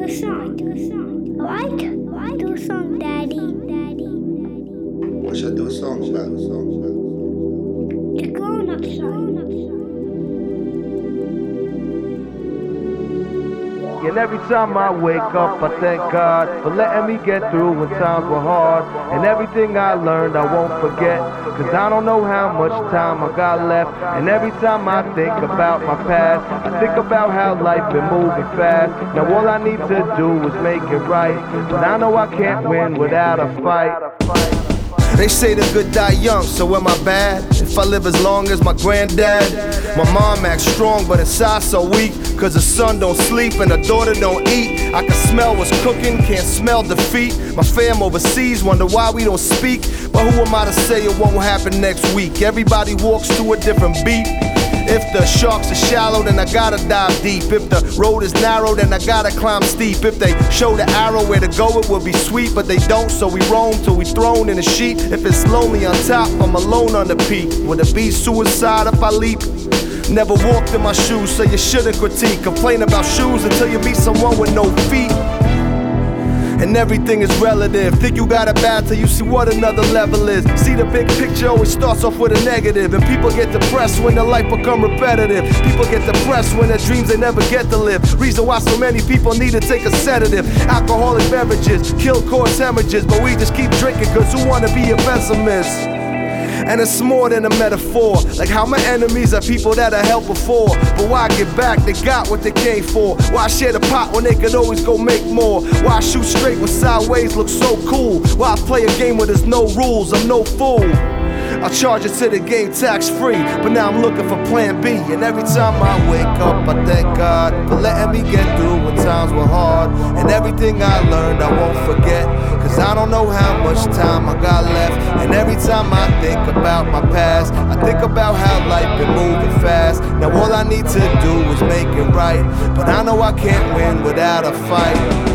song. What? Do a song, Daddy. What should I do a song about? The grown-up song. And every time I wake up, I thank God for letting me get through when times were hard. And everything I learned, I won't forget, cause I don't know how much time I got left. And every time I think about my past, I think about how life been moving fast. Now all I need to do is make it right, but I know I can't win without a fight. They say the good die young, so am I bad? If I live as long as my granddad? My mom acts strong, but inside so weak, cause her son don't sleep and her daughter don't eat. I can smell what's cooking, can't smell defeat. My fam overseas wonder why we don't speak, but who am I to say it won't happen next week? Everybody walks to a different beat. If the sharks are shallow, then I gotta dive deep. If the road is narrow, then I gotta climb steep. If they show the arrow where to go, it will be sweet, but they don't, so we roam till we thrown in a sheet. If it's lonely on top, I'm alone on the peak. Would it be suicide if I leap? Never walked in my shoes, so you shouldn't critique. Complain about shoes until you meet someone with no feet. And everything is relative. Think you got it bad till you see what another level is. See, the big picture always starts off with a negative, and people get depressed when their life become repetitive. People get depressed when their dreams they never get to live. Reason why so many people need to take a sedative. Alcoholic beverages kill cause hemorrhages, but we just keep drinking cause who wanna be a pessimist? And it's more than a metaphor. Like how my enemies are people that I helped before, but why get back? They got what they came for. Why share the pot when they could always go make more? Why shoot straight when sideways looks so cool? Why play a game where there's no rules? I'm no fool. I charge it to the game tax free, but now I'm looking for plan B. And every time I wake up, I thank God for letting me get through when times were hard. And everything I learned, I won't forget, cause I don't know how much time I got left. And every time I think about my past, I think about how life been moving fast. Now all I need to do is make it right, but I know I can't win without a fight.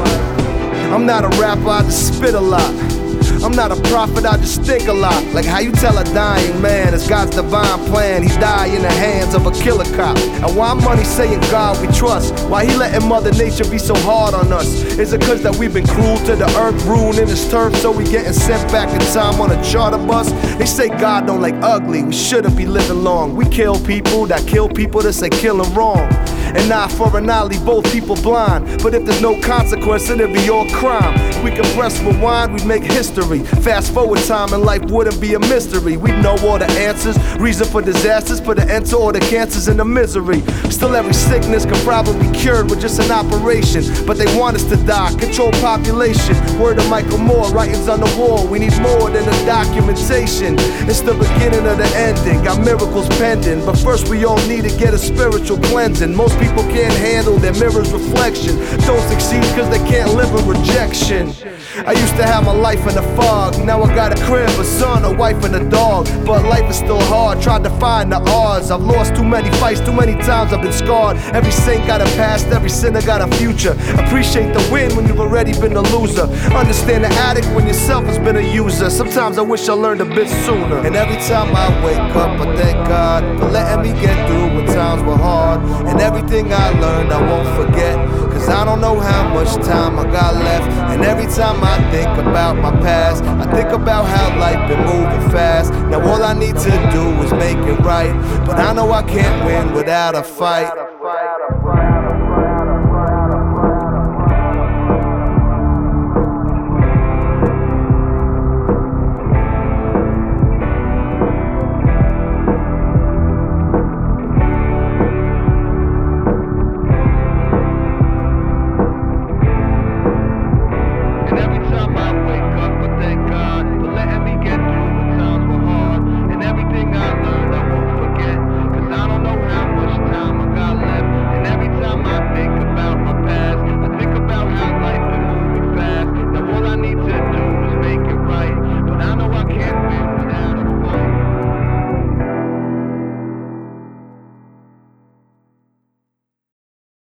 I'm not a rapper, I just spit a lot. I'm not a prophet, I just think a lot. Like how you tell a dying man it's God's divine plan. He died in the hands of a killer cop. And why money saying God we trust? Why he letting Mother Nature be so hard on us? Is it cause that we've been cruel to the earth, ruining its turf, so we getting sent back in time on a charter bus? They say God don't like ugly, we shouldn't be living long. We kill people that kill people that say killing wrong. And eye for an eye, leave both people blind. But if there's no consequence, then it'd be all crime. If we can press rewind, we'd make history. Fast forward time and life wouldn't be a mystery. We'd know all the answers, reason for disasters, put an end to all the cancers and the misery. Still every sickness could probably be cured with just an operation, but they want us to die, control population. Word of Michael Moore, writings on the wall. We need more than a documentation. It's the beginning of the ending, got miracles pending. But first we all need to get a spiritual cleansing. Most people can't handle their mirror's reflection. Don't succeed cause they can't live with rejection. I used to have my life in the fog, now I got a crib, a son, a wife and a dog. But life is still hard, tried to find the odds. I've lost too many fights, too many times I've been scarred. Every saint got a past, every sinner got a future. Appreciate the win when you've already been a loser. Understand the addict when yourself has been a user. Sometimes I wish I learned a bit sooner. And every time I wake up, I thank God for letting me get through when times were hard. And everything I learned I won't forget, cause I don't know how much time I got left. And every time I think about my past, I think about how life been moving fast. Now all I need to do is make it right, but I know I can't win without a fight.